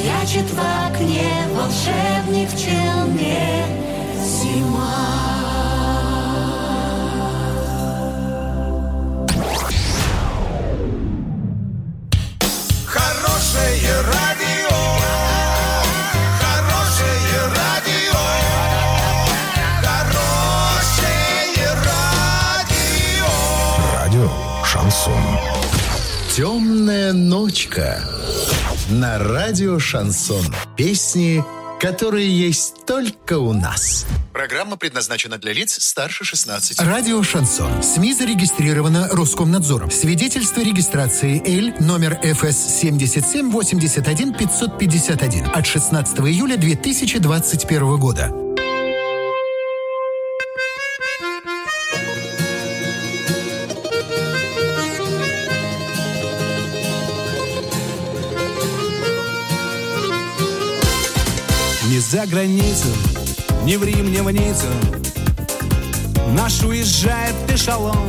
маячит в окне волшебник в челме. Зима. Хорошее радио, хорошее радио, хорошее радио. Радио «Шансон». «Темная ночка» на радио «Шансон». Песни, которые есть только у нас. Программа предназначена для лиц старше 16. Радио «Шансон». СМИ зарегистрировано Роскомнадзором. Свидетельство регистрации Л номер ФС 7781 551 от 16 июля 2021 года. Ни за границу, ни в Рим, ни в Ниццу наш уезжает эшелон.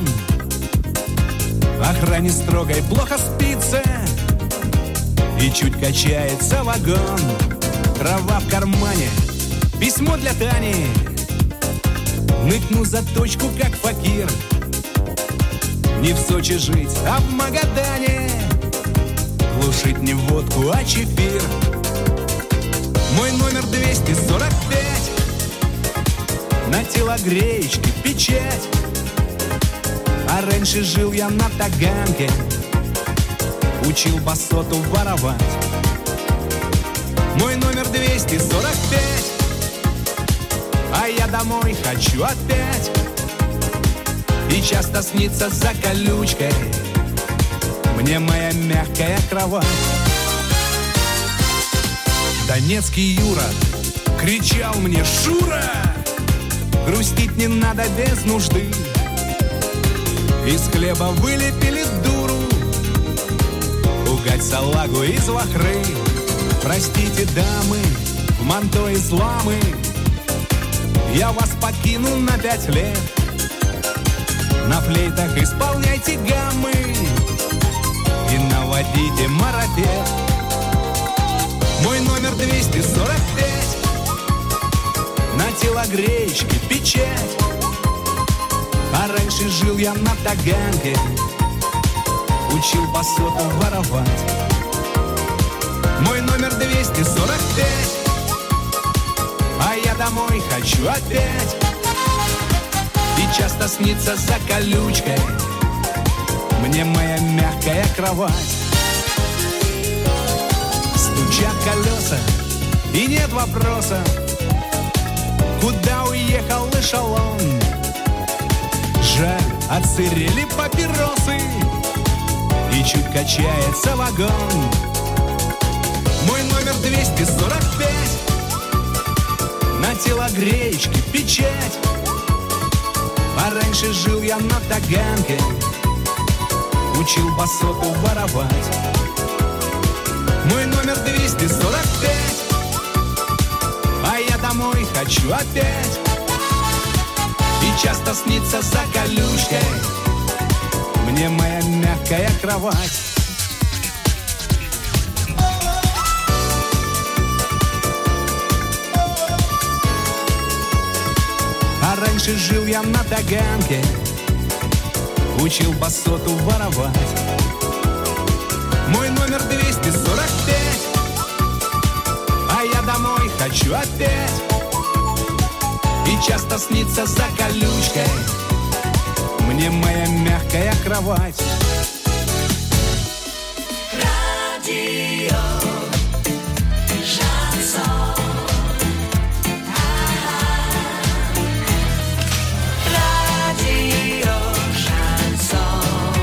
Охране строгой плохо спится и чуть качается вагон. Трава в кармане, письмо для Тани. Ныкну за точку, как факир. Не в Сочи жить, а в Магадане. Глушить не водку, а чефир. Мой номер 245. На телогреечке печать. А раньше жил я на Таганке. Учил басоту воровать. Мой номер 245. А я домой хочу опять. И часто снится за колючкой мне моя мягкая кровать. Донецкий Юра кричал мне: Шура, грустить не надо без нужды. Из хлеба вылепили дуру, пугать салагу из вахры. Простите, дамы, в манто из ламы, я вас покину на 5 лет. На флейтах исполняйте гаммы и наводите марафет. Мой номер 245. На телогреечке печать. А раньше жил я на Таганке. Учил басоту воровать. Мой номер 245. А я домой хочу опять. И часто снится за колючкой мне моя мягкая кровать. Стучат колеса, и нет вопроса, куда уехал эшелон. Жаль, отсырели папиросы, и чуть качается вагон. Мой номер 245. На телогреечке печать. А раньше жил я на Таганке. Учил басоту воровать. Мой номер 245. А я домой хочу опять. И часто снится за колючкой мне моя мягкая кровать. А раньше жил я на Таганке. Учил басоту воровать. Мой номер 245. А я домой хочу опять. И часто снится за колючкой мне моя мягкая кровать. Радио Шансон. Радио Шансон.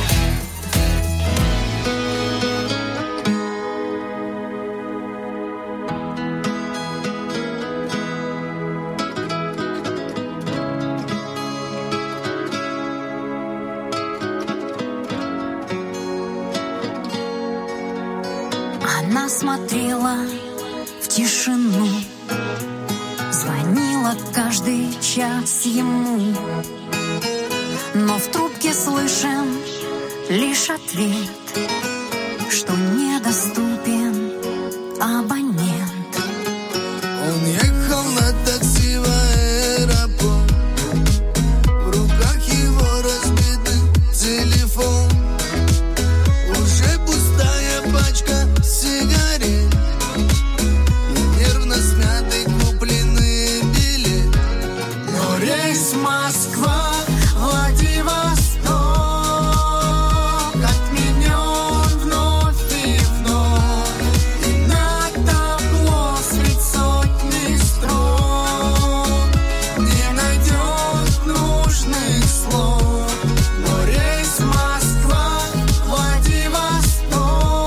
Она смотрела в тишину, звонила каждый час ему, но в трубке слышен лишь ответ, что недоступен абонент. Он ехал на такси в аэропорт. В руках его разбитый телефон. Уже пустая пачка сигарет и нервно смятый купленный билет. Но рейс Москва, Владивосток отменен вновь и вновь. И на табло средь сотни строк не найдет нужных слов. Но рейс Москва, Владивосток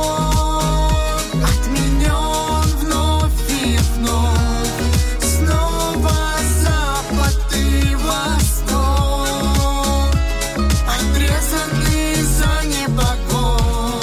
отменен вновь и вновь. Снова запад и восток отрезаны за непогоду.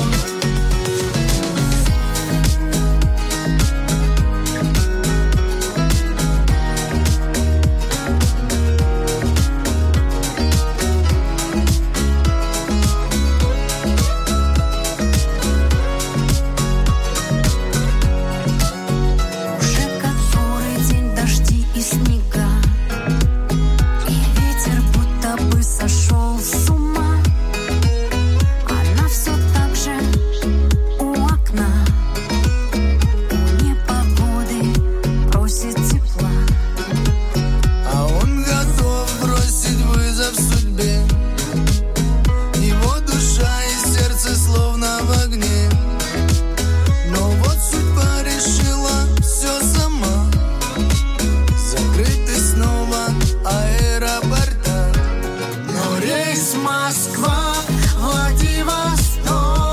Уже который день дожди и снега, и ветер будто бы сошел с ума. Она все так же у окна, у непогоды просит тепла. А он готов бросить вызов судьбе. Его душа и сердце словно в огне. Но вот судьба решила все сама. Закрыты снова аэропорта. Но рейс Москва, Владивосток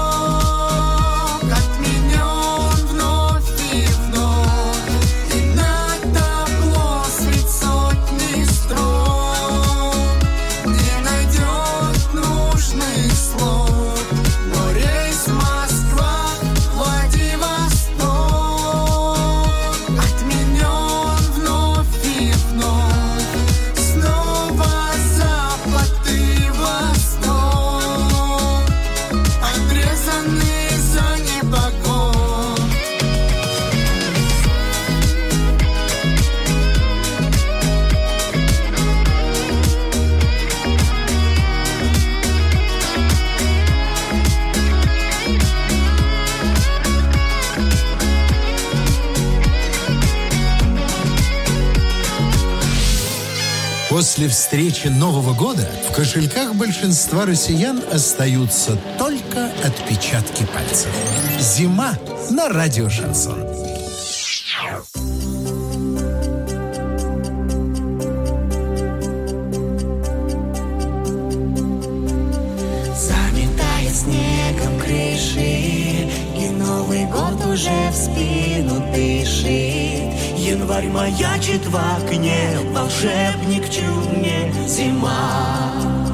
отменен вновь и вновь. И на табло средь сотни строк не найдет нужных слов. Но рейс Москва, Владивосток отменен вновь и вновь. Снова запад и восток отрезаны за непогоду. После встречи Нового года в кошельках большинства россиян остаются только отпечатки пальцев. Зима на радио «Шансон». Заметает снегом крыши, и Новый год уже в спину дышит. Январь маячит в окне, волшебник чудне, зима.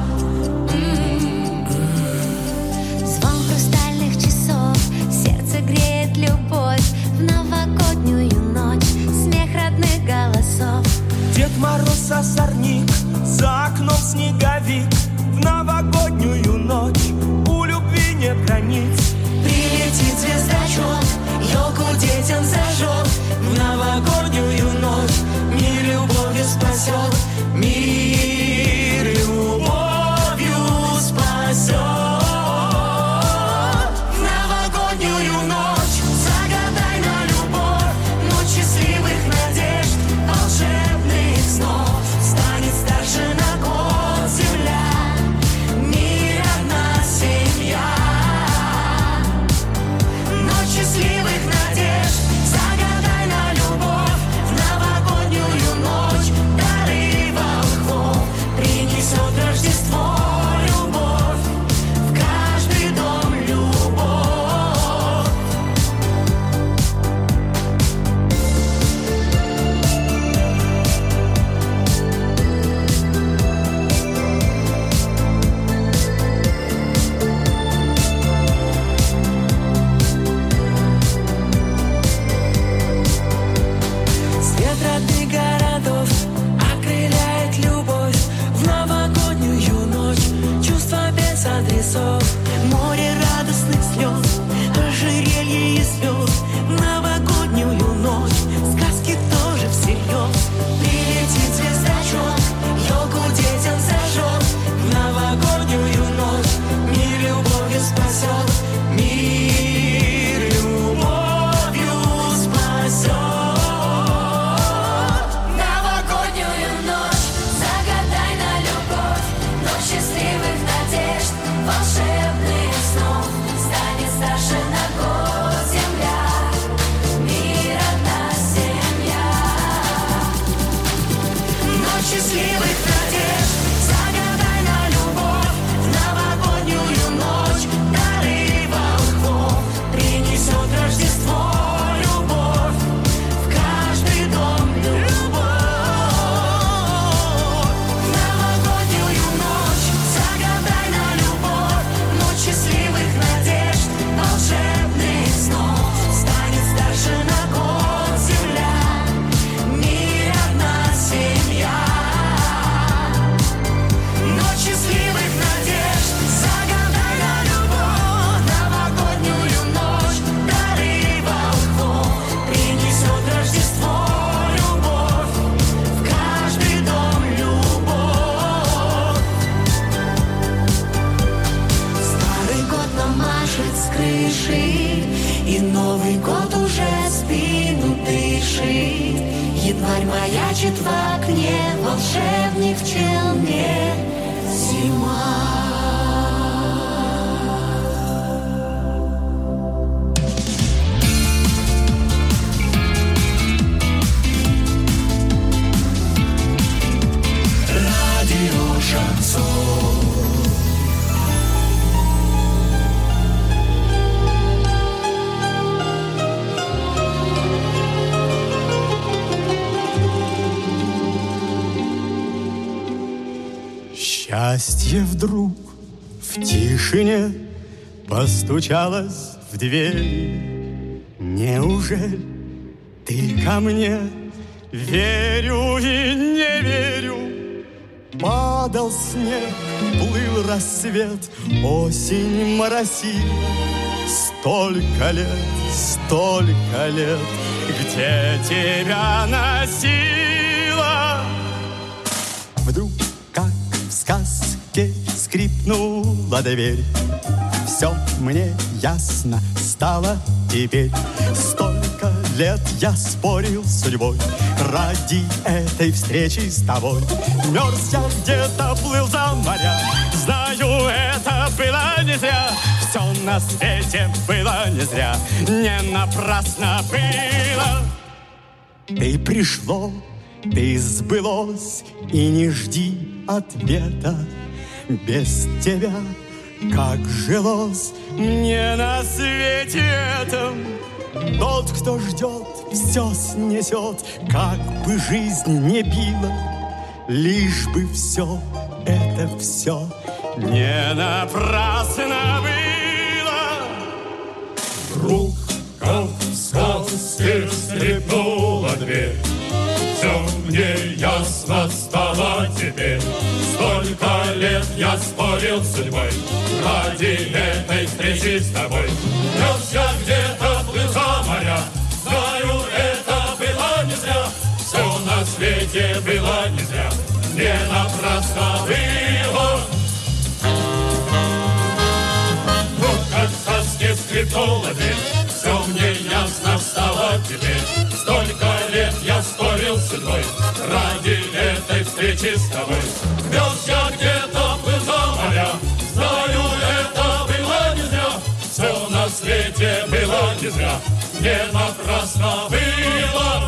Звон хрустальных часов, сердце греет любовь. В новогоднюю ночь смех родных голосов. Дед Мороз озорник, за окном снеговик. В новогоднюю ночь у любви нет границ. Прилетит звездочет, елку детям зажжет. В новогоднюю ночь мир любовью спасет. Мир любовью спасет. В новогоднюю ночь загадай на любовь. Ночь счастливых надежд, волшебных снов. Станет старше на год земля, мир одна семья. Ночь счастливых надежд, загадай на любовь. В новогоднюю ночь дары волхвов. шепчет в окне волшебник в челме. Зима. Счастье вдруг в тишине постучалось в дверь. Неужели ты ко мне? Верю и не верю. Падал снег, плыл рассвет, осень моросила. Столько лет, где тебя носила? Вдруг, как в сказке, скрипнула дверь. Все мне ясно стало теперь. Столько лет я спорил с судьбой ради этой встречи с тобой. Мерз я где-то, плыл за моря. Знаю, это было не зря. Все на свете было не зря. Не напрасно было. Ты пришло, ты сбылось, и не жди ответа. Без тебя как жилось мне на свете этом. Тот, кто ждет, все снесет, как бы жизнь не била. Лишь бы все, это все не напрасно было. Вдруг, как в сказке, скрипнула дверь. Все мне ясно стало теперь. Столько лет я спорил с судьбой ради этой встречи с тобой. Мерз я где-то, плыл за моря. Знаю, это было не зря. Все на свете было не зря. Не напрасно было. Вдруг, как в сказке, скрипнула дверь. Все мне ясно стало теперь. Столько лет я спорил с судьбой ради этой встречи с тобой. Мерз я где-то, плыл за моря. Знаю, это было не зря. Все на свете было не зря. Не напрасно было.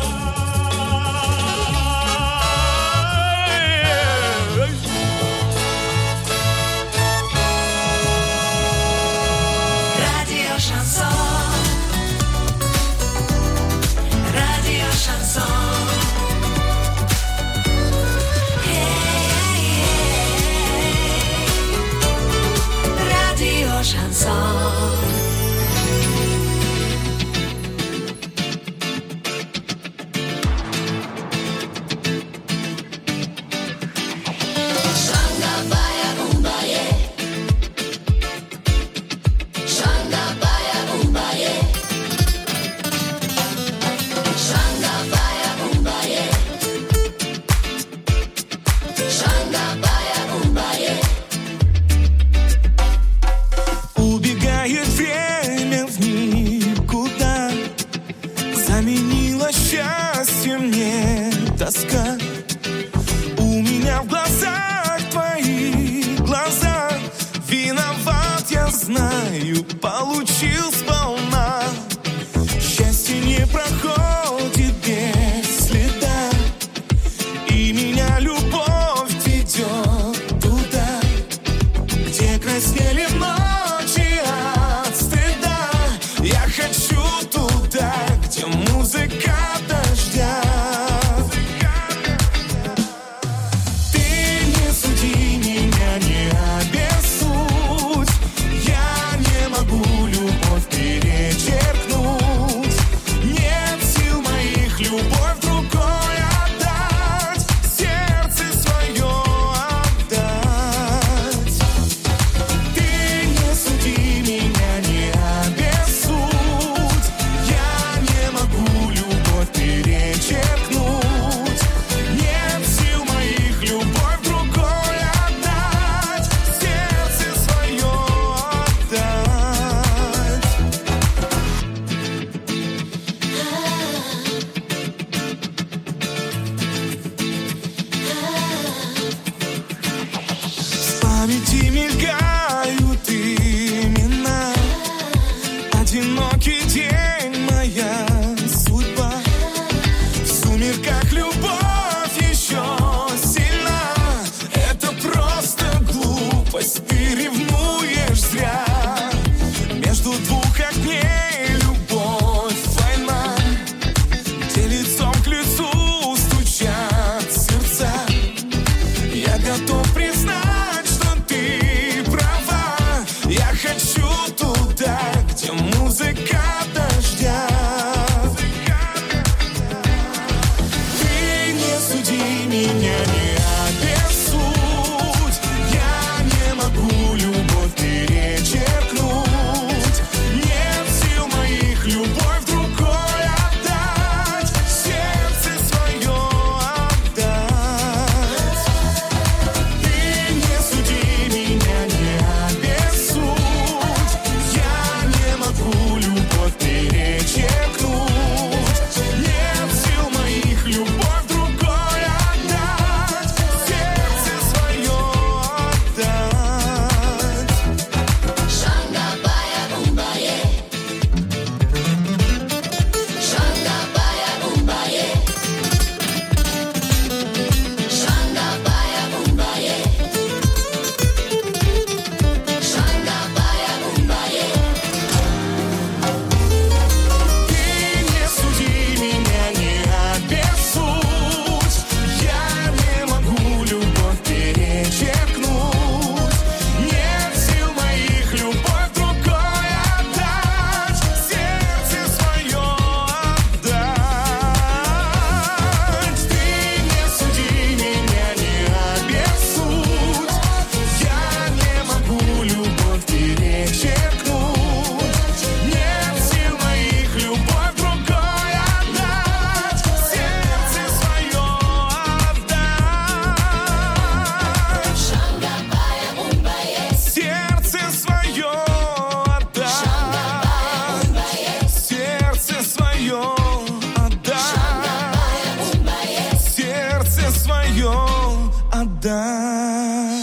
Радио Шансон. Радио Шансон. Радио Шансон. Убегает время в никуда. Заменила счастье мне тоска. У меня в глазах твои глаза. Виноват, я знаю, получил сполна. Счастье не проходит без следа. И меня любовь ведет туда, где краснели ночи от стыда. Я хочу туда, где музыка дождя. Ты не суди меня, не обессудь. Я не могу любовь перечеркнуть. Нет сил моих любовь другой отдать. Сердце свое отдать. Ты не суди меня, не обессудь. Я не могу любовь перечеркнуть. Нет сил моих любовь другой отдать. Сердце свое отдать. вода.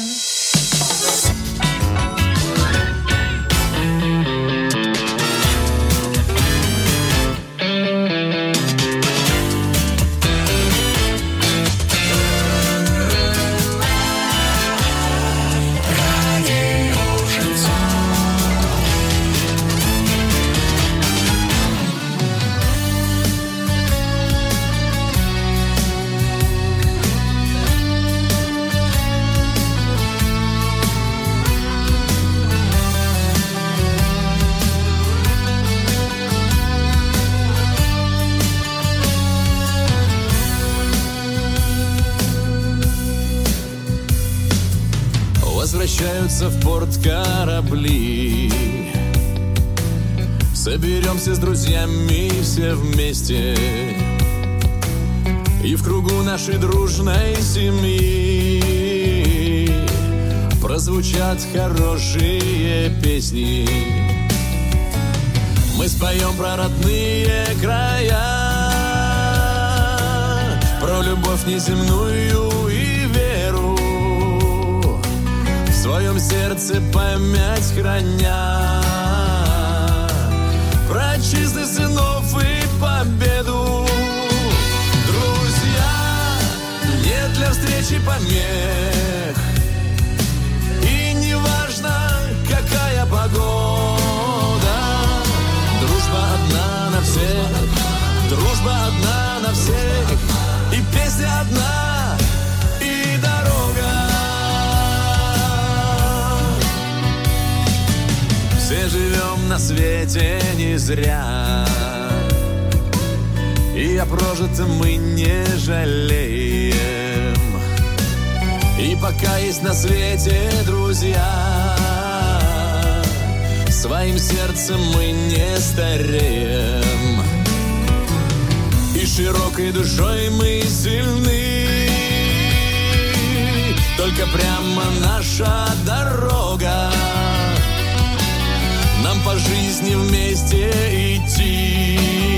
Возвращаются в порт корабли. Соберемся с друзьями все вместе, и в кругу нашей дружной семьи прозвучат хорошие песни. Мы споем про родные края, про любовь неземную и веру, в своем сердце память храня, про чистых сынов и победу. Друзья, нет для встречи помех, и не важно, какая погода. Дружба одна на всех, дружба одна на всех, и песня одна, и дорога. Все живем на свете не зря, и о прожитом мы не жалеем. И пока есть на свете друзья, своим сердцем мы не стареем. И широкой душой мы сильны, только прямо наша дорога. Нам по жизни вместе идти.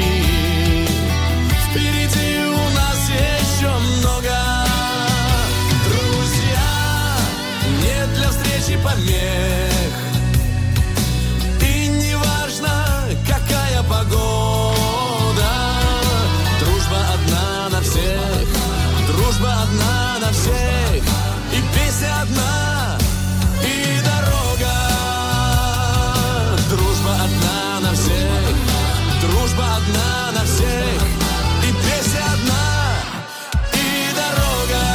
Впереди у нас еще много. Друзья, нет для встречи помех, и не важно, какая погода. Дружба одна на всех, дружба одна на всех, и песня одна, и дорога. Дружба одна на всех, дружба одна на всех, и песня одна, и дорога.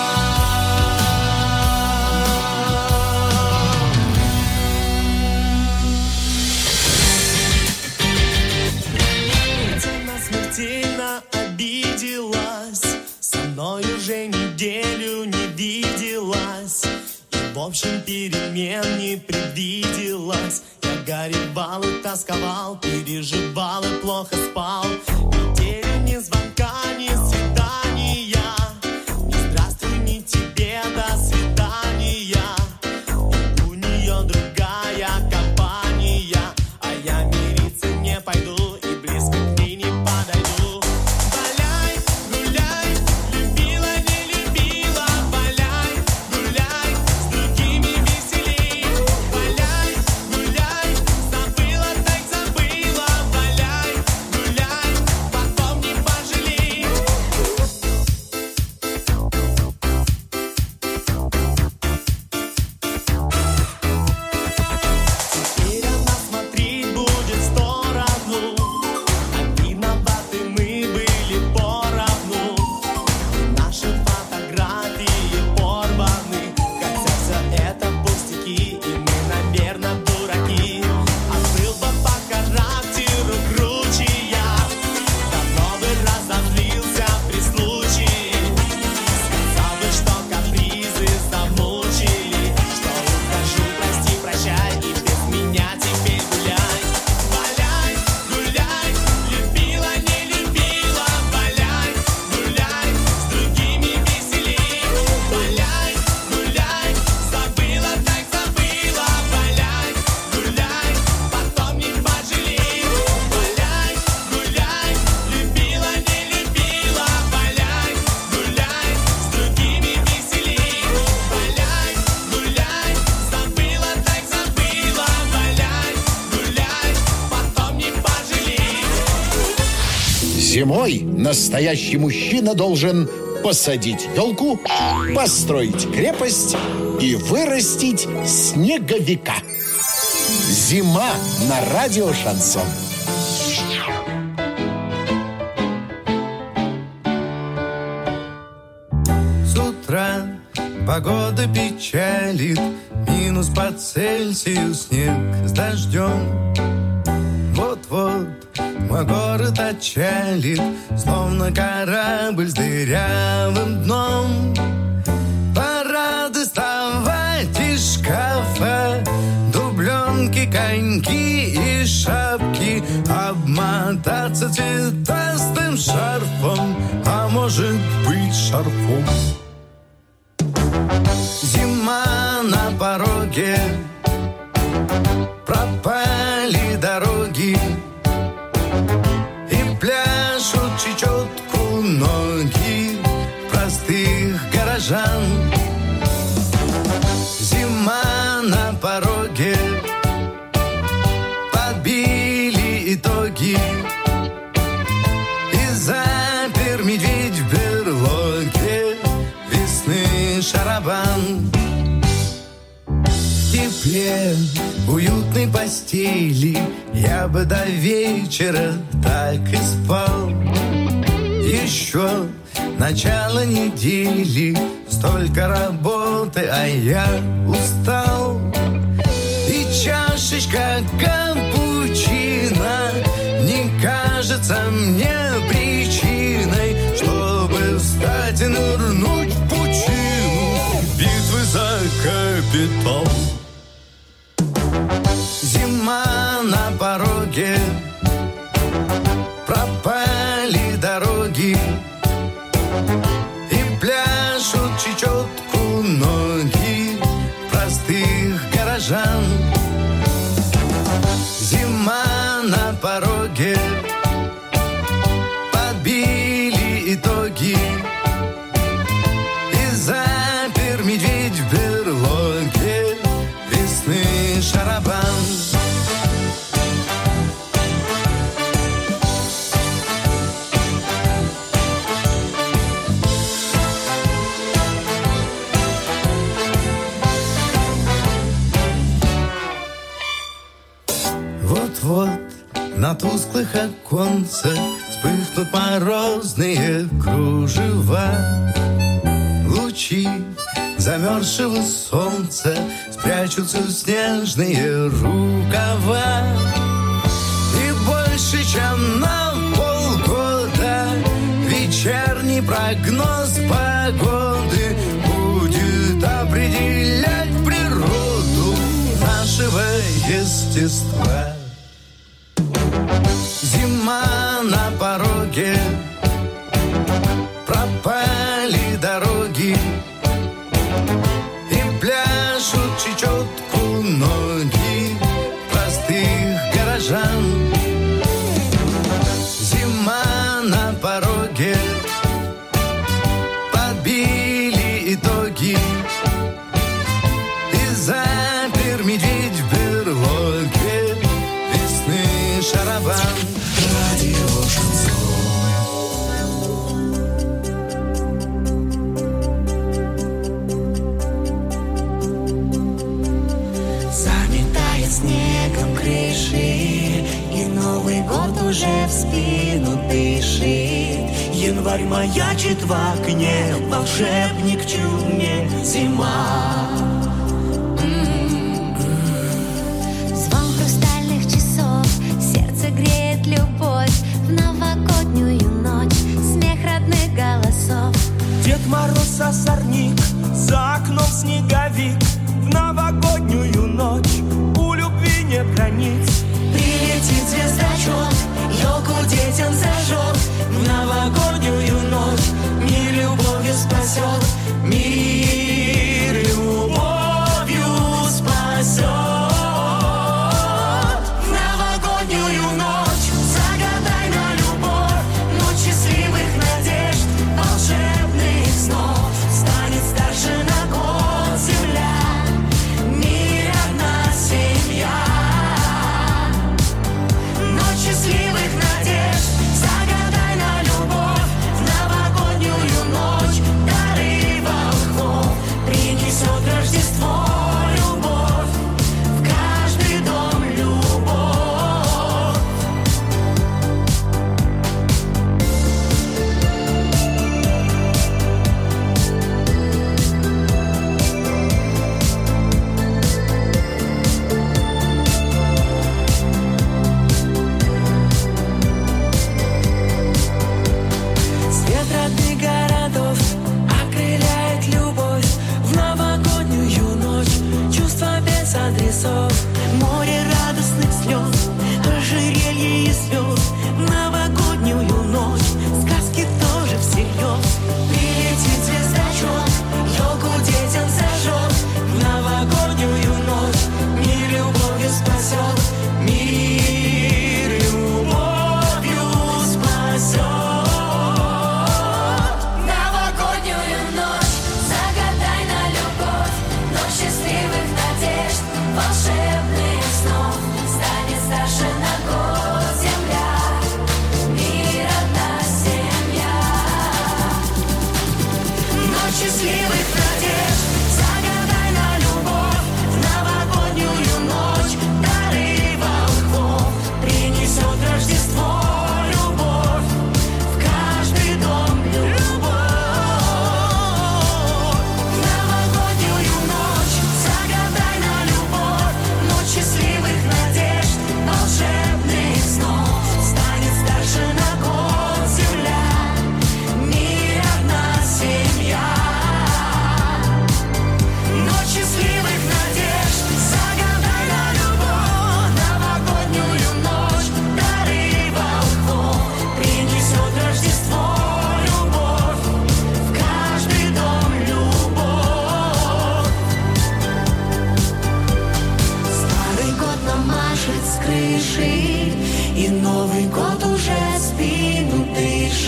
Она смертельно обиделась, со мной уже неделю не виделась, и в общем перемен не предвиделась. Я горевал и тосковал, переживал и плохо спал. Неделю ни звонка, ни свидания, ни здравствуй, ни тебе, до свидания. У нее другая компания, а я мириться не пойду и близко к ней не подойду. Валяй, гуляй, любила, не любила. Валяй, гуляй, с другими веселей. Валяй, гуляй, забыла, так забыла. Валяй, гуляй, по Зимой настоящий мужчина должен посадить елку, построить крепость и вырастить снеговика. Зима на радио «Шансон». С утра погода печалит, минус по Цельсию, снег с дождем. Вот-вот мой город отчалит, словно корабль с дырявым дном. Пора доставать из шкафа дубленки, коньки и шапки, обмотаться цветастым шарфом, а может быть шарфом. Зима на пороге, пропали дороги, и пляшут чечетку ноги простых горожан. Зима на пороге, подбили итоги, и запер медведь в берлоге весны шарабан. В тепле уютной постели я бы до вечера так и спал. Еще начало недели, столько работы, а я устал. И чашечка капучино не кажется мне причиной, чтобы встать и нырнуть в пучину битвы за капитал. Зима на пороге, пропали дороги, и пляшут чечетку ноги простых горожан. Зима на пороге, подбили итоги, и запер медведь в берлоге весны шарабан. Вот-вот на тусклых оконцах вспыхнут морозные кружева. Лучи замерзшего солнца спрячутся в снежные рукава. И больше, чем на полгода вечерний прогноз погоды будет определять природу нашего естества. Зима на пороге, пропали дороги, и пляшут чечетку ноги простых горожан. Зима на пороге, подбили итоги, и запер медведь в берлоге весны шарабан. Радио Шансон. Заметает снегом крыши, и Новый год уже в спину дышит. Январь маячит в окне, волшебник в чуме, зима. Звон хрустальных часов, сердце греет любовь. В новогоднюю ночь смех родных голосов. Дед Мороз озорник, за окном снеговик. В новогоднюю ночь у любви нет границ. Прилетит звездочет, елку детям зажжет. В новогоднюю ночь мир любовью спасет. Мир любовью спасет. В новогоднюю ночь загадай на любовь. Ночь счастливых надежд, волшебных снов. Станет старше на год земля, в мире одна семья. Ночь счастливых надежд, загадай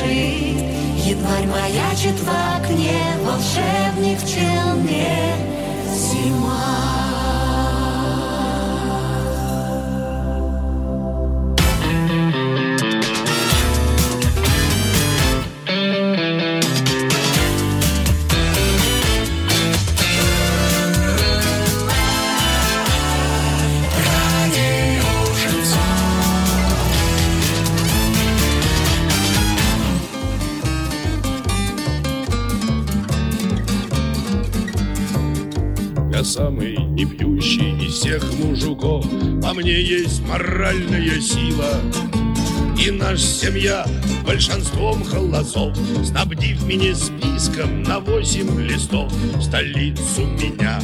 горит. Январь маячит в окне, волшебник в челме. Зима. Я самый не пьющий из всех мужиков, а мне есть моральная сила. И наша семья большинством голосов, снабдив меня списком на 8 листов, в столицу меня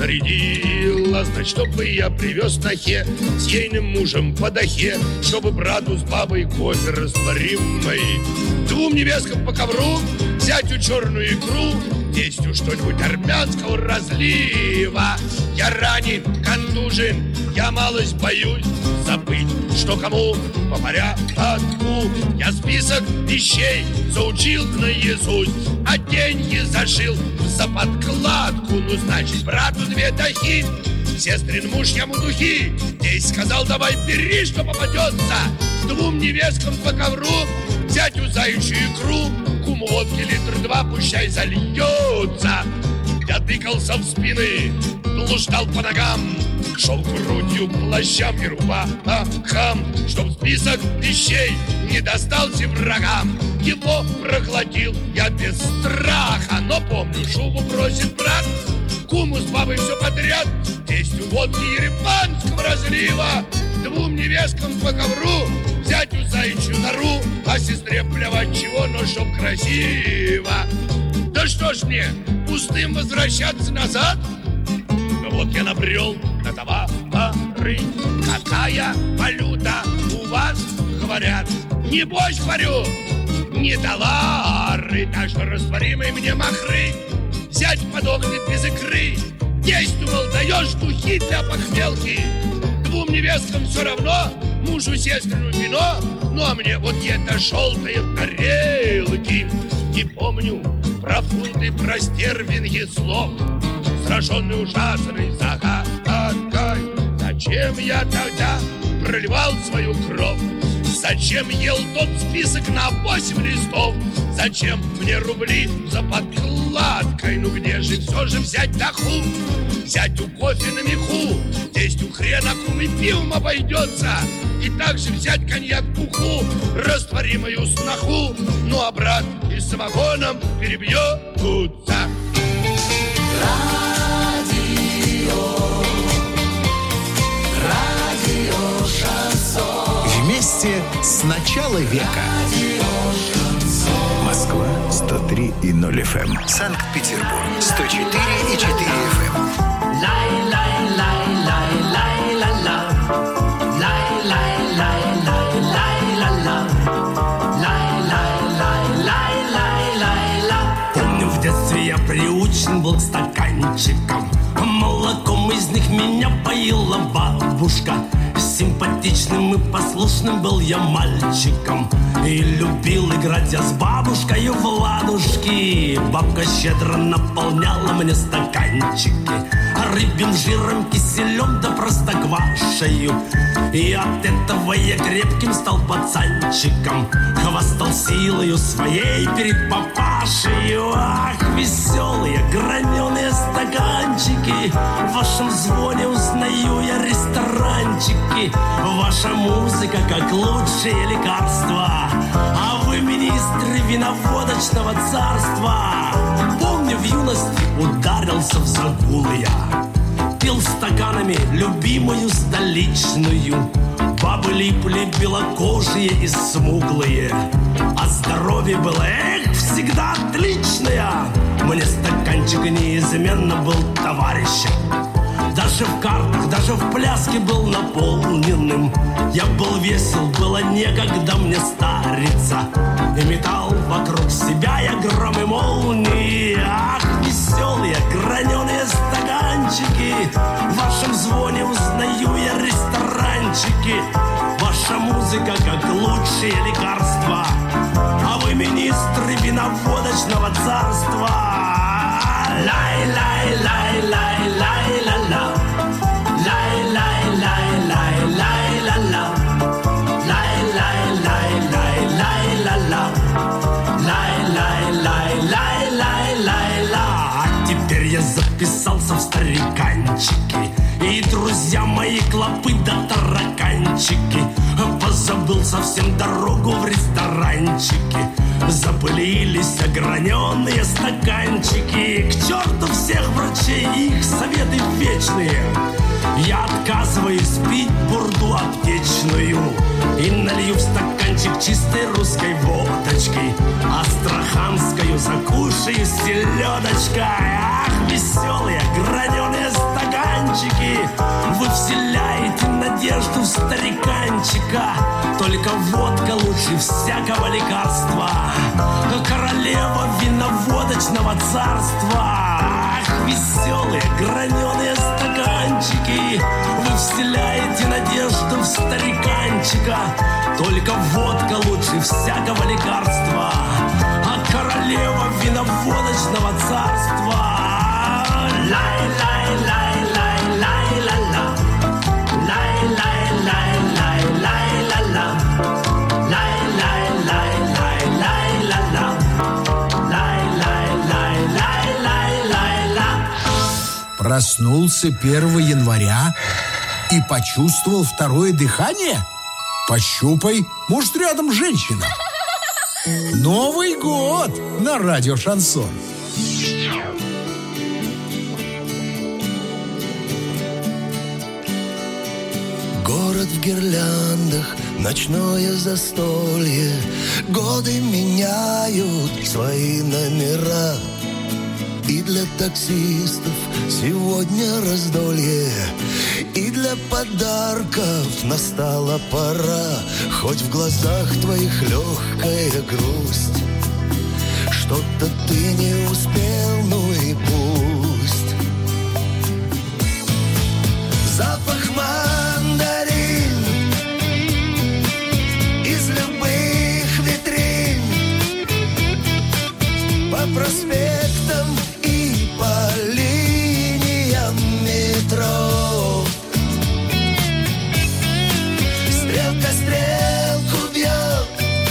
снарядила, значит, чтобы я привез нахе с ейным мужем по дахе, чтобы брату с бабой кофе растворимый, 2 невесткам по ковру, зятю черную икру, тестю что-нибудь армянского разлива. Я ранен, контужен, я малость боюсь забыть, что кому по порядку. Я список вещей заучил наизусть, а деньги зашил за подкладку. Ну, значит, брату 2 дахи, сестрин муж ему духи. Здесь сказал, давай бери, что попадется, 2 невесткам по ковру, зятю заячью икру, куму водки 2 литра, пущай зальется. Я тыкался в спины, блуждал по ногам, шел грудью к плащам и рубахам, чтоб список вещей не достался врагам. Его проглотил я без страха, но помню, шубу просит брат, куму с бабой все подряд, тестю водки ереванского разлива, 2 невесткам по ковру, зятю заячью нору, а сестре плевать чего, но чтоб красиво. Да что ж мне, пустым возвращаться назад? Ну вот я набрел на товары. Какая валюта у вас, говорят? Небось, говорю, не доллары, так что растворимые мне махры. Зять подохнет без икры. Есть, думал, даешь духи для похмелки. 2 невесткам все равно, мужу сестрину вино, ну а мне вот это желтые тарелки. Не помню про фунты, про стервиньи слов, сраженный ужасной загадкой. Зачем я тогда проливал свою кровь? Зачем ел тот список на 8 листов? Зачем мне рубли за подкладкой? Ну где же все же взять даху? Зятю кофе на меху, тестю хрена кум и пивом обойдется. И также взять коньяк пуху, растворимую сноху. Ну а брат и с самогоном перебьются. Радио Шансон. Вместе с начала века. Москва 103,0 FM. Санкт-Петербург 104,4 FM. Помню, в детстве я приучен был к стаканчикам, молоком из них меня поила бабушка. Симпатичным и послушным был я мальчиком, и любил играть я с бабушкой в ладушки. Бабка щедро наполняла мне стаканчики рыбьим жиром, киселем да простоквашею. И от этого я крепким стал пацанчиком, хвастал силою своей перед папашею. Ах, веселые граненые стаканчики, в вашем звоне узнаю я ресторанчики. Ваша музыка как лучшее лекарство, а вы министры виноводочного царства. Помню, в юности ударился в загулы я, пил стаканами любимую столичную. Бабы липли белокожие и смуглые, а здоровье было, эх, всегда отличное. Мне стаканчик неизменно был товарищем, даже в картах, даже в пляске был наполненным. Я был весел, было некогда мне стариться, и метал вокруг себя я гром и молнии. Ах, веселые граненые стаканчики, в вашем звоне узнаю я ресторанчики. Ваша музыка как лучшее лекарство, а вы меня переводы виноводочного царства. Лай-лай-лай-лай-лай-ла-ла. Лай-лай-лай-лай-лай-ла-ла. Лай-лай-лай-лай-лай-ла-ла. Лай-лай-лай-лай-лай-ла. А теперь я записался в стариканчики, и друзья мои клопы да тараканчики. Позабыл совсем дорогу в ресторанчике. Запылились ограненные стаканчики. К черту всех врачей и их советы вечные. Я отказываюсь пить бурду аптечную и налью в стаканчик чистой русской водочки. Астраханскую закушаю селедочкой. Ах, веселые граненые стаканчики, вы вселяете надежду в стариканчика. Только водка лучше всякого лекарства. Королева виноводочного царства. Ах, веселые граненые стаканчики, вы вселяете надежду в стариканчика. Только водка лучше всякого лекарства. А королева виноводочного царства. Лай-лай-лай-лай-лай-ла-ла. Лай-лай-лай-лай-лай-ла-ла. Лай-лай-лай-лай-лай-ла-ла. Лай-лай-лай-лай-лай-ла. Проснулся 1 января и почувствовал второе дыхание? Пощупай, может, рядом женщина. Новый год на радио «Шансон». Город в гирляндах, ночное застолье. Годы меняют свои номера. И для таксистов сегодня раздолье, и для подарков настала пора. Хоть в глазах твоих легкая грусть, что-то ты не успел, ну и пусть. Запах мандарин из любых витрин, по проспектам и по линиям метро. Стрелка стрелку бьет,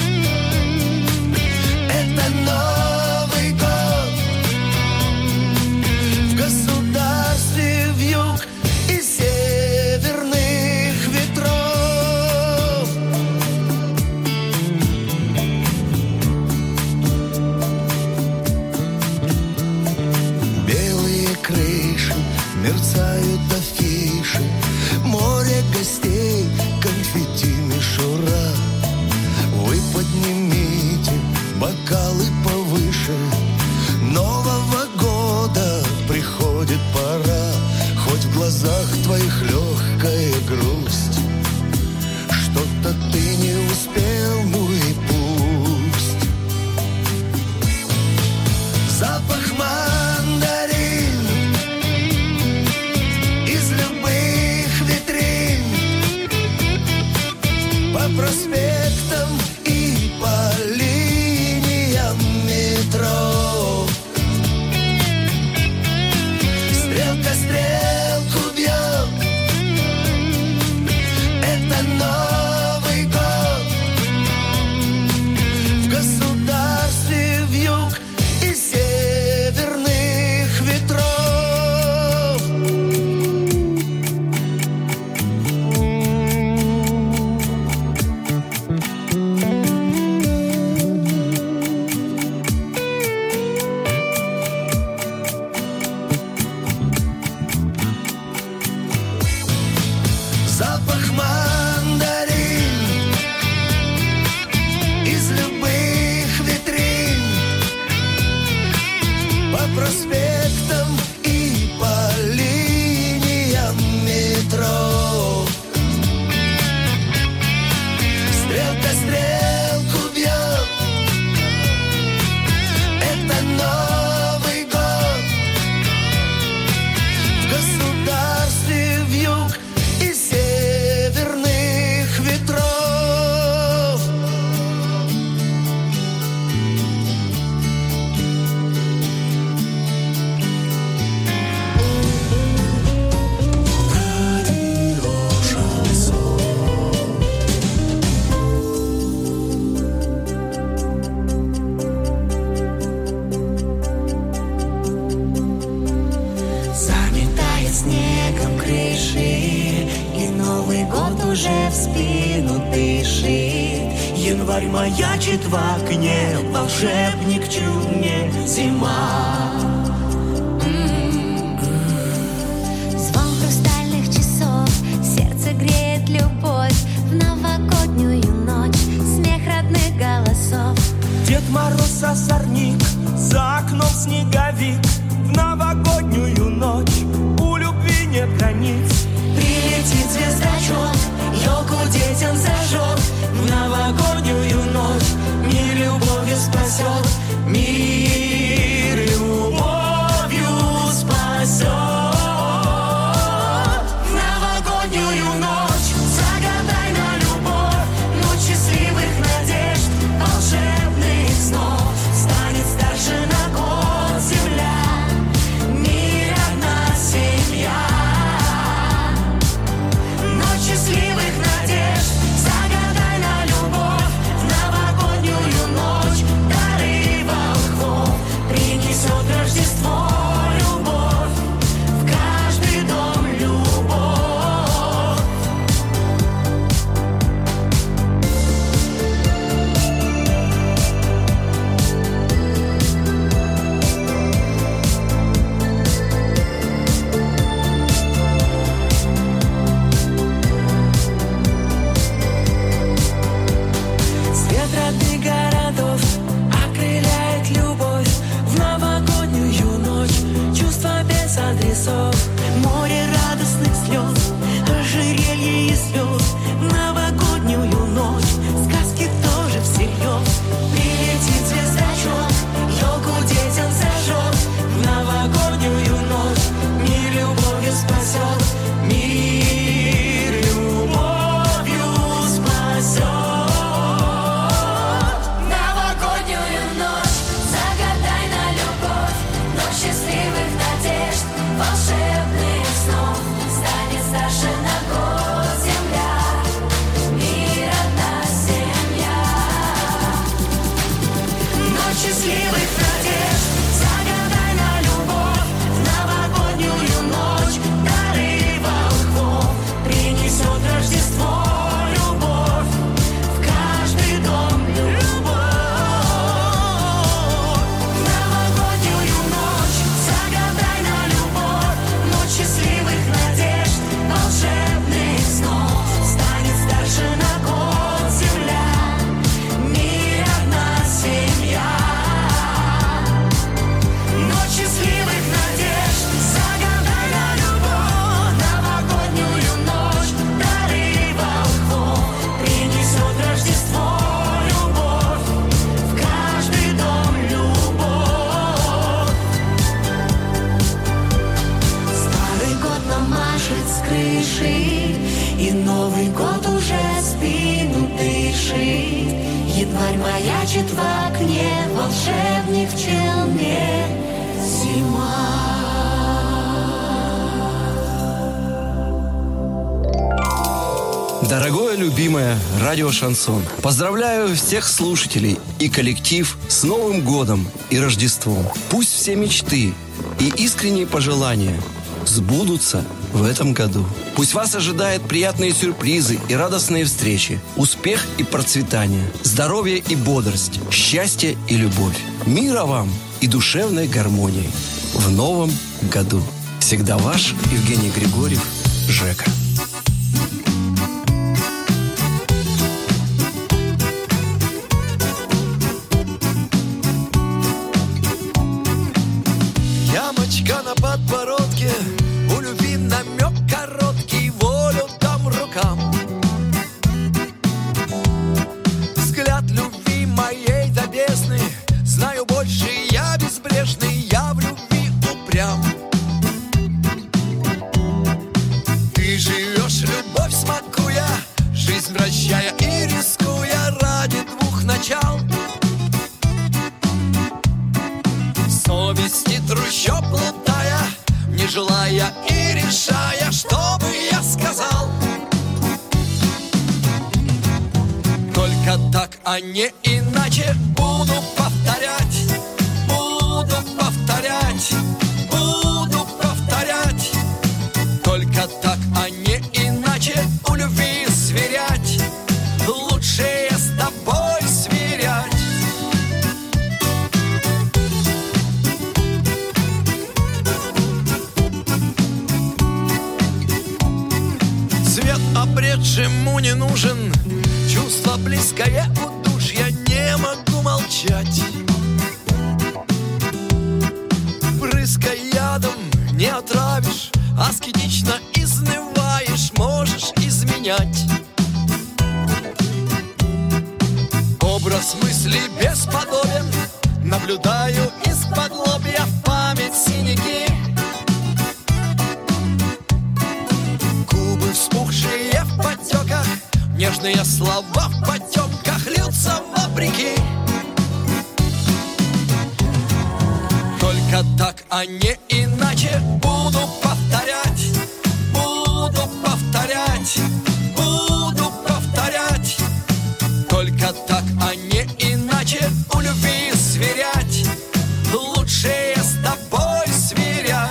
это Новый год. В государстве вьюг и северных ветров. Январь маячит в окне, волшебник чудне, зима. Звон хрустальных часов, сердце греет любовь. В новогоднюю ночь смех родных голосов. Дед Мороз озорник, за окном снеговик. В новогоднюю ночь у любви нет границ. Прилетит звездочет, елку детям зажжет. В новогоднюю ночь мир любовью спасет. Мир любовью спасет. В новогоднюю ночь загадай на любовь. Ночь счастливых надежд, волшебных снов. Станет старше на год земля, мир одна семья. Ночь счастливых надежд, загадай на любовь. В новогоднюю ночь дары волхвов принесет Рождество, любовь. В каждый дом любовь. Свет родных городов окрыляет любовь. В новогоднюю ночь чувства без адресов. Море радостных слез, ожерелье из звезд. В новогоднюю ночь сказки тоже всерьез. Прилетит звездочет, елку детям зажжет. В новогоднюю ночь мир любовью спасет. Мир любовью спасет. Новогоднюю ночь загадай на любовь. Ночь счастливых надежд, волшебных снов. Станет старше на год земля, мир одна семья. Ночь счастливых надежд, загадай на любовь. В новогоднюю ночь дары волхвов принесет Рождество, любовь. В каждый дом любовь. В новогоднюю ночь загадай на любовь. Ночь счастливых надежд, волшебных снов. Станет старше на год земля, мир одна семья. Ночь счастливых надежд, загадай на любовь. Новогоднюю ночь дары волхвов принесет Рождество, любовь. В каждый дом любовь. Старый год нам машет с крыши, и Новый год уже спину дышит. Январь маячит в окне, волшебник в челме, зима. Дорогое, любимое радио «Шансон», поздравляю всех слушателей и коллектив с Новым годом и Рождеством. Пусть все мечты и искренние пожелания сбудутся в этом году. Пусть вас ожидают приятные сюрпризы и радостные встречи, успех и процветание, здоровье и бодрость, счастье и любовь, мира вам и душевной гармонии в новом году. Всегда ваш Евгений Григорьев, Жека. Ямочка на подбородке, у любви намек короткий, волю дам рукам. Взгляд любви моей до бездны, знаю больше я безбрежный, я в любви упрям. Ты живешь, любовь смакуя, жизнь вращая и рискуя ради двух начал. Совести трущоб плутая, не желая и решая, что бы я сказал. Только так, а не иначе буду повторять, буду повторять, буду повторять. Только так, а не иначе у любви сверять. Лучше я с тобой лучшему не нужен. Чувство близкое удушья, не могу молчать. Брызгай ядом, не отравишь, аскетично изнываешь, можешь изменять. Образ мысли бесподобен, наблюдаю из-под лобья в память синяки. Губы вспухшие в потеках, нежные слова в потемках льются вопреки. Только так, а не иначе буду повторять, буду повторять, буду повторять. Только так, а не иначе у любви сверять, лучше с тобой сверять.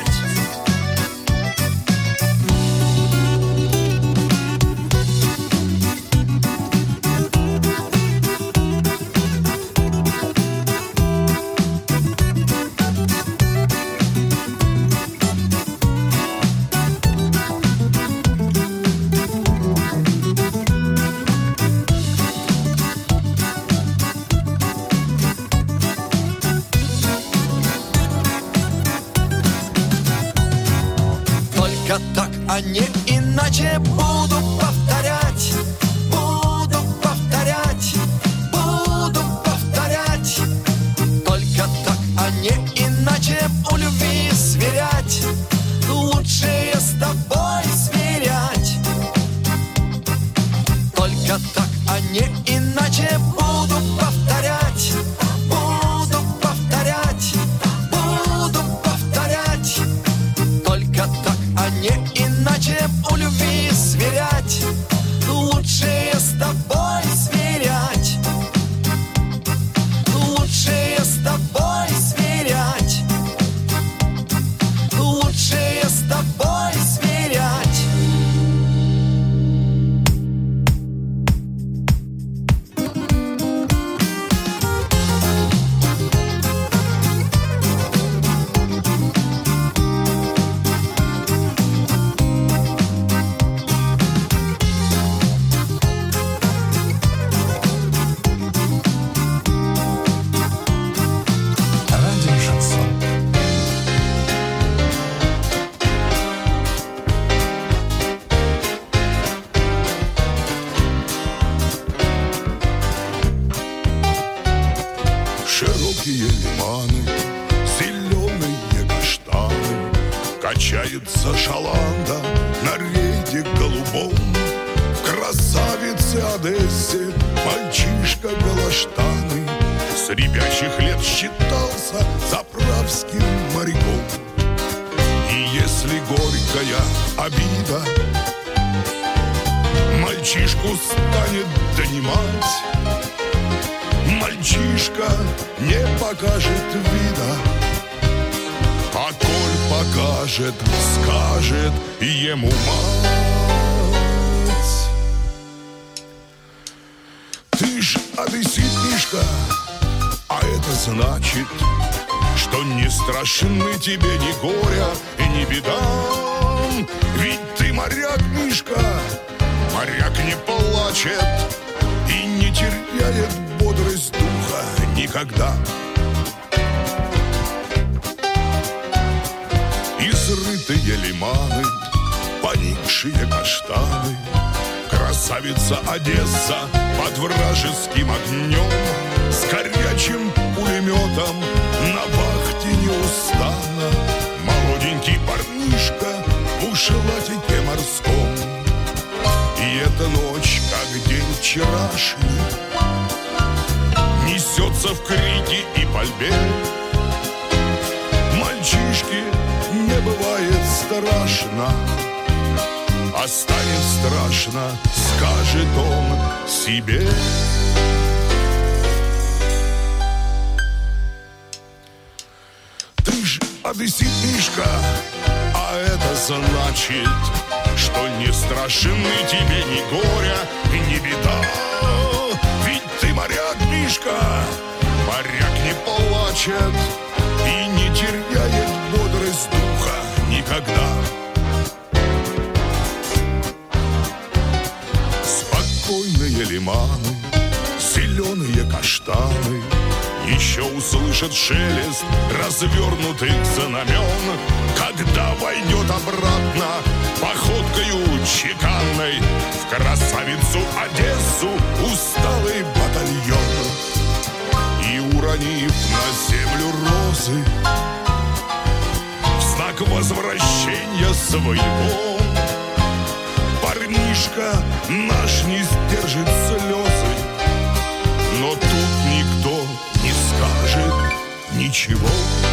Так, а не иначе буду повторять, буду повторять, буду повторять. Только так, а не иначе у любви сверять, лучше с тобой сверять. Только так, а не иначе буду повторять, буду повторять, буду повторять. Только так, а не иначе у любви сверять, лучше с тобой сверять, лучше с тобой сверять, лучше с тобой сверять. Широкие лиманы, зеленые каштаны, качается шаланда на рейде голубом. В красавице Одессе мальчишка голоштаны с ребячих лет считался заправским моряком. И если горькая обида мальчишку станет донимать, мальчишка не покажет вида, а коль покажет, скажет ему мать. Ты ж одессит, Мишка, а это значит, что не страшны тебе ни горя и ни беда. Ведь ты моряк, Мишка, моряк не плачет и не теряет бодрость духа никогда. Изрытые лиманы, поникшие каштаны, красавица Одесса под вражеским огнем, с горячим пулеметом на вахте неустанно. Молоденький парнишка в бушлатике морском. И эта ночь, как день вчерашний, несется в крики и пальбе. Мальчишке не бывает страшно, а станет страшно, скажет он себе. Ты ж одессит, Мишка, а это значит, что не страшны тебе ни горя и ни беда. Ведь ты моряк, Мишка, моряк не плачет и не теряет бодрость духа никогда. туманы, зеленые каштаны еще услышат шелест развернутых знамен, когда войдет обратно походкою чеканной в красавицу Одессу усталый батальон. И уронив на землю розы в знак возвращения своего, парнишка наш не сдержит слезы, но тут никто не скажет ничего.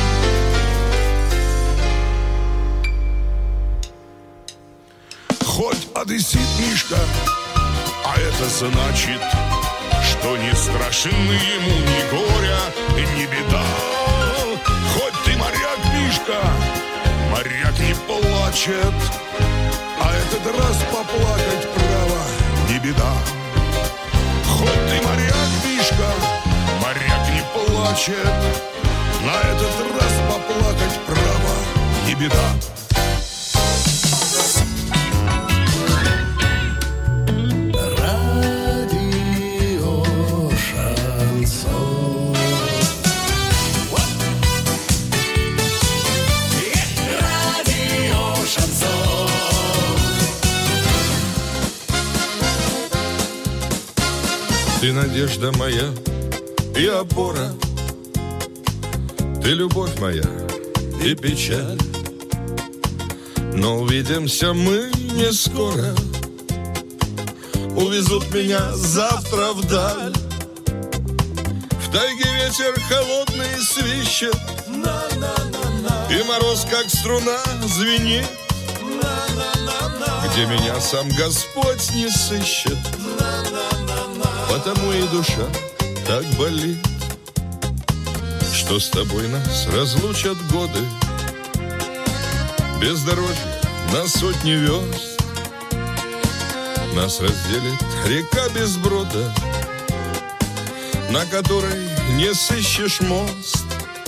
Хоть одессит Мишка, а это значит, что не страшны ему ни горя, ни беда. Хоть ты моряк, Мишка, моряк не плачет, а этот раз поплакать право не беда. Хоть ты моряк, Мишка, моряк не плачет, на этот раз поплакать право не беда. Ты надежда моя и опора, ты любовь моя и печаль. Но увидимся мы не скоро, увезут меня завтра вдаль. В тайге ветер холодный свищет, и мороз как струна звенит, где меня сам Господь не сыщет. Потому и душа так болит, что с тобой нас разлучат годы. Бездорожье на сотни верст нас разделит река без брода, на которой не сыщешь мост.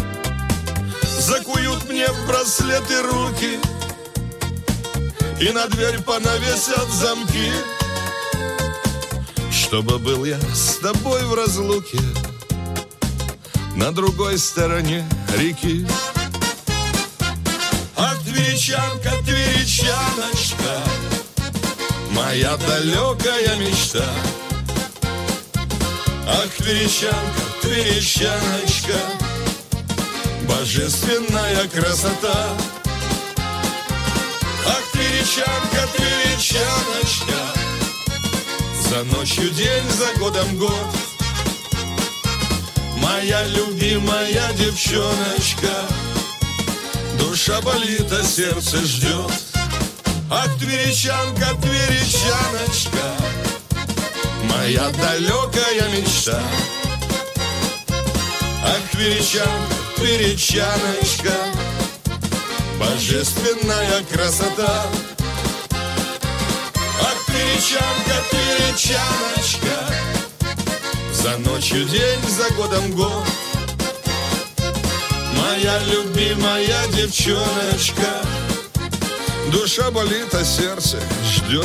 Закуют мне в браслеты руки и на дверь понавесят замки, чтобы был я с тобой в разлуке на другой стороне реки. Ах, тверичанка, тверичаночка, моя далекая мечта. Ах, тверичанка, тверичаночка, божественная красота. Ах, тверичанка, тверичаночка, за ночью день, за годом год, моя любимая девчоночка, душа болит, а сердце ждет. Ах, тверичанка, тверичаночка, моя далекая мечта. Ах, тверичанка, тверичаночка, божественная красота. Ах, тверичанка, тверичаночка, за ночью день, за годом год, моя любимая девчоночка, душа болит, а сердце ждет.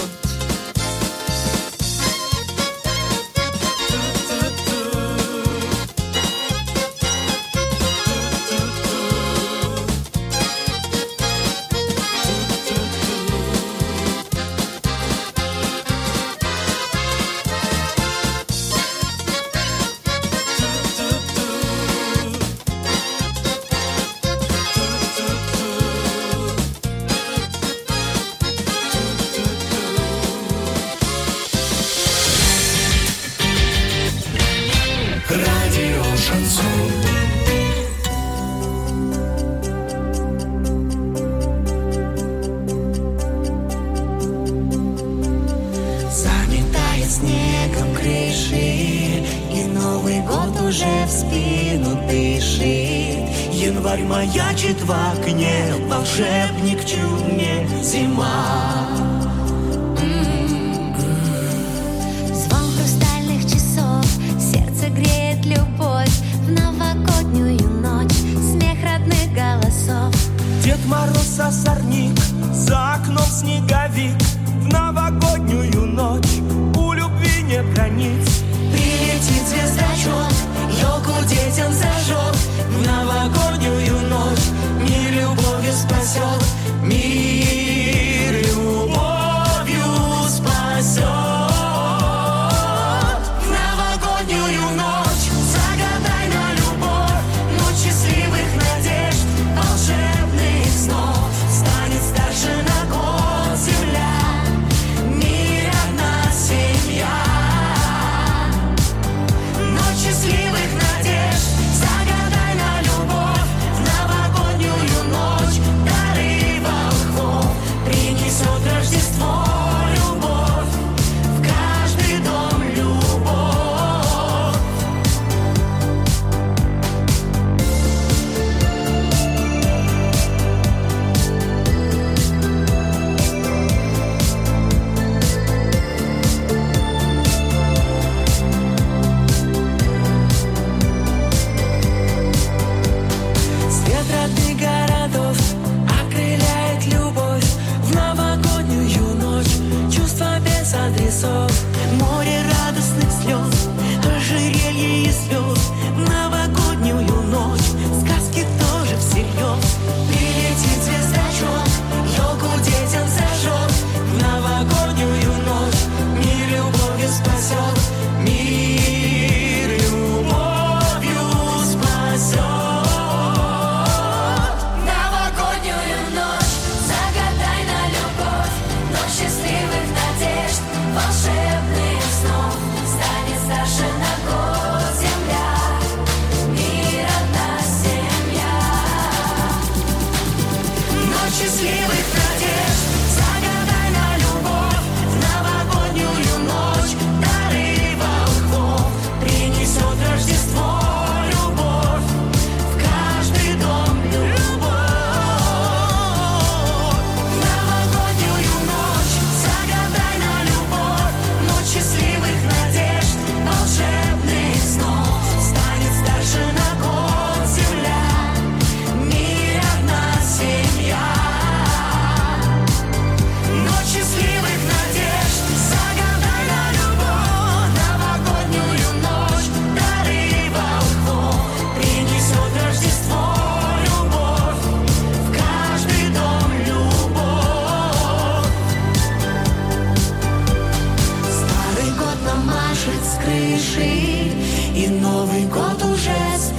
Заметает снегом крыши, и Новый год уже в спину дышит. Январь маячит в окне, волшебник в чуме зима.